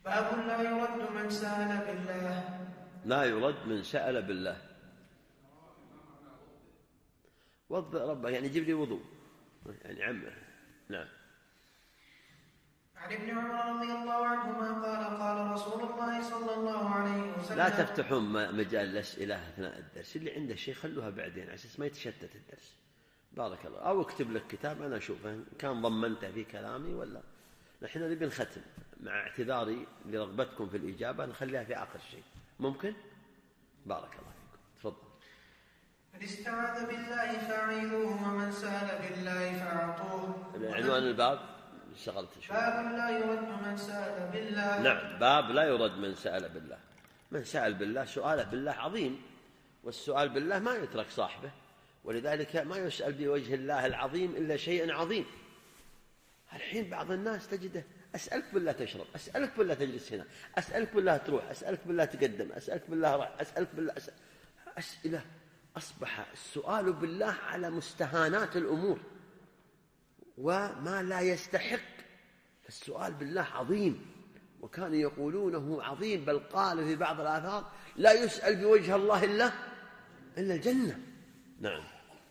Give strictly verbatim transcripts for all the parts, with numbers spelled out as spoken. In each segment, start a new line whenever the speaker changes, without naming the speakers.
باب لا يرد من سأل بالله.
لا يرد من سأل بالله. وضع ربه يعني جيب لي وضوء يعني عمه. نعم.
عن ابن عمر رضي الله عنهما قال قال رسول الله صلى الله عليه وسلم:
لا تفتحون مجال الأسئلة أثناء الدرس، اللي عنده شيء خلوها بعدين عشان ما يتشتت الدرس. بارك الله. أو اكتب لك كتاب أنا أشوفه كان ضمنته في كلامي ولا. نحن نبي نختم مع اعتذاري لرغبتكم في الإجابة، نخليها في آخر شيء ممكن. بارك الله فيكم. تفضل.
من استعاذ بالله فأعيذوه ومن سأل بالله فأعطوه.
عنوان الباب اشتغلت شوي.
باب لا يرد من سأل بالله.
نعم. باب لا يرد من سأل بالله. من سأل بالله سؤاله بالله عظيم، والسؤال بالله ما يترك صاحبه، ولذلك ما يسأل بوجه الله العظيم إلا شيء عظيم. الحين بعض الناس تجده أسألك بالله تشرب، أسألك بالله تجلس هنا، أسألك بالله تروح، أسألك بالله تقدم، أسألك بالله راح، أسألك بالله أسأل. أسئلة. أصبح السؤال بالله على مستهانات الأمور وما لا يستحق. فالسؤال بالله عظيم، وكانوا يقولونه عظيم، بل قال في بعض الآثار: لا يسأل بوجه الله إلا إلا الجنة. نعم.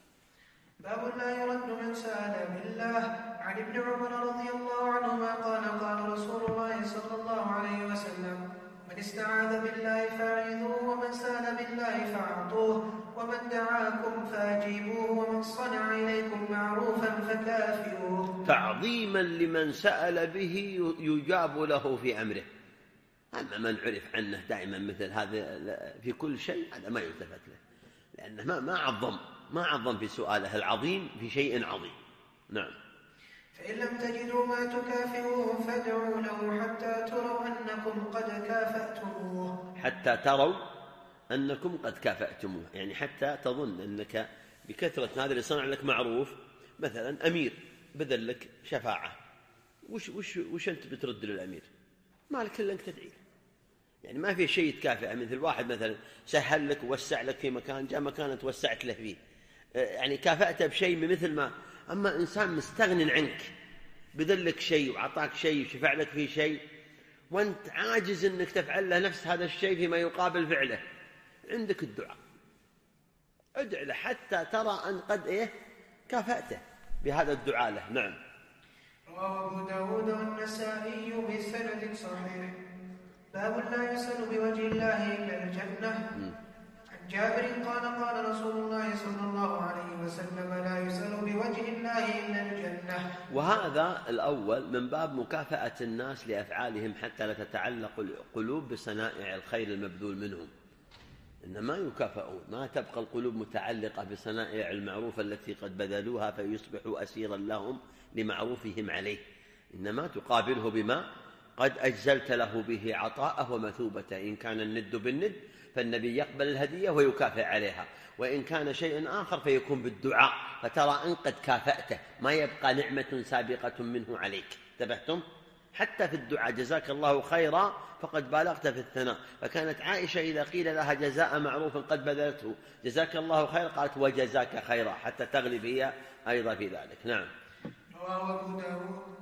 باب لا يرد من سأل بالله. عن ابن عمر رضي الله عنهما قال قال رسول الله صلى الله عليه وسلم: من استعاذ بالله فأعيذوه ومن سأل بالله فأعطوه ومن دعاكم فأجيبوه ومن صنع إليكم معروفا فكافئوه.
تعظيما لمن سأل به يجاب له في أمره. أما من عرف عنه دائما مثل هذا في كل شيء هذا ما يلتفت له، لأنه ما ما عظم ما عظم في سؤاله العظيم في شيء عظيم. نعم.
فإن لم تجدوا ما تكافئوه فادعوا له حتى تروا أنكم قد كافأتموه.
حتى تروا أنكم قد كافأتموه، يعني حتى تظن أنك بكثرة هذا اللي صنع لك معروف. مثلا أمير بذل لك شفاعة، وش, وش, وش أنت بترد للأمير؟ ما لك إلا أنك تدعي. يعني ما في شيء تكافئه. مثل واحد مثلا سهل لك ووسع لك في مكان، جاء مكان توسعت له فيه، يعني كافأته بشيء مثل ما. أما إنسان مستغن عنك بذل لك شيء وعطاك شيء وشفع لك في شيء، وأنت عاجز أنك تفعل له نفس هذا الشيء فيما يقابل فعله، عندك الدعاء. ادع له حتى ترى أن قد إيه كافأته بهذا الدعاء له. نعم.
رواه أبو داود والنسائي بسند صحيح. باب لا يسأل بوجه الله إلا الجنة. عن جابر قال قال رسول الله صلى الله عليه وسلم: لا يسأل بوجه الله إلا الجنة.
وهذا الأول من باب مكافأة الناس لأفعالهم حتى لا تتعلق القلوب بصنائع الخير المبذول منهم. إنما يكافئون، ما تبقى القلوب متعلقة بصنائع المعروف التي قد بذلوها فيصبحوا أسيرا لهم لمعروفهم عليه، إنما تقابله بما قد أجزلت له به عطاءه ومثوبته. إن كان الند بالند فالنبي يقبل الهدية ويكافئ عليها، وإن كان شيء آخر فيكون بالدعاء، فترى أن قد كافأته، ما يبقى نعمة سابقة منه عليك. انتبهتم؟ حتى في الدعاء جزاك الله خيرا فقد بالغت في الثناء. فكانت عائشة إذا قيل لها جزاء معروف قد بذلته جزاك الله خيرا قالت وجزاك خيرا، حتى تغلب هي أيضا في ذلك. نعم.
رواه أبو داود